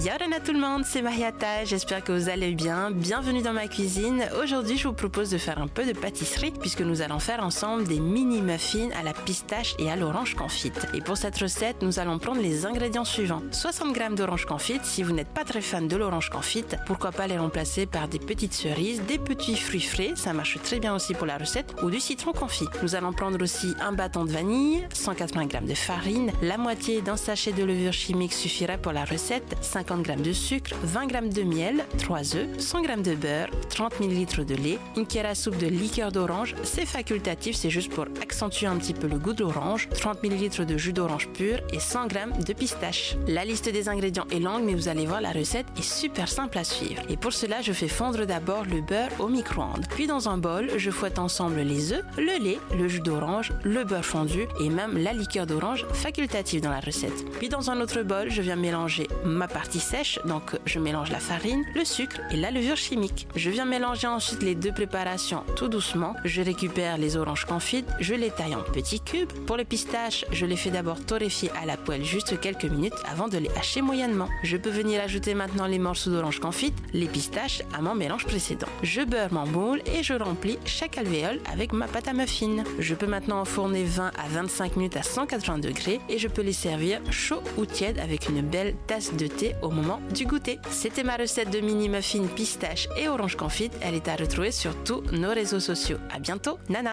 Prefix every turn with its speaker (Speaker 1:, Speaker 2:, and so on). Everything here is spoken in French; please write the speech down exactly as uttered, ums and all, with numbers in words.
Speaker 1: Yorana tout le monde, c'est Mariata, j'espère que vous allez bien. Bienvenue dans ma cuisine. Aujourd'hui, je vous propose de faire un peu de pâtisserie puisque nous allons faire ensemble des mini muffins à la pistache et à l'orange confite. Et pour cette recette, nous allons prendre les ingrédients suivants. soixante grammes d'orange confite. Si vous n'êtes pas très fan de l'orange confite, pourquoi pas les remplacer par des petites cerises, des petits fruits frais, ça marche très bien aussi pour la recette, ou du citron confit. Nous allons prendre aussi un bâton de vanille, cent quatre-vingts grammes de farine, la moitié d'un sachet de levure chimique suffira pour la recette, cinquante grammes de sucre, vingt grammes de miel, trois œufs, cent grammes de beurre, trente millilitres de lait, une cuillère à soupe de liqueur d'orange, c'est facultatif, c'est juste pour accentuer un petit peu le goût de l'orange, trente millilitres de jus d'orange pur et cent grammes de pistache. La liste des ingrédients est longue, mais vous allez voir, la recette est super simple à suivre. Et pour cela, je fais fondre d'abord le beurre au micro-ondes. Puis dans un bol, je fouette ensemble les œufs, le lait, le jus d'orange, le beurre fondu et même la liqueur d'orange facultative dans la recette. Puis dans un autre bol, je viens mélanger ma partie sèche, donc je mélange la farine, le sucre et la levure chimique. Je viens mélanger ensuite les deux préparations tout doucement. Je récupère les oranges confites, je les taille en petits cubes. Pour les pistaches, je les fais d'abord torréfier à la poêle juste quelques minutes avant de les hacher moyennement. Je peux venir ajouter maintenant les morceaux d'orange confite, les pistaches à mon mélange précédent. Je beurre mon moule et je remplis chaque alvéole avec ma pâte à muffins. Je peux maintenant enfourner vingt à vingt-cinq minutes à cent quatre-vingts degrés et je peux les servir chaud ou tiède avec une belle tasse de thé au moment du goûter. C'était ma recette de mini muffins pistache et orange confite. Elle est à retrouver sur tous nos réseaux sociaux. À bientôt, Nana!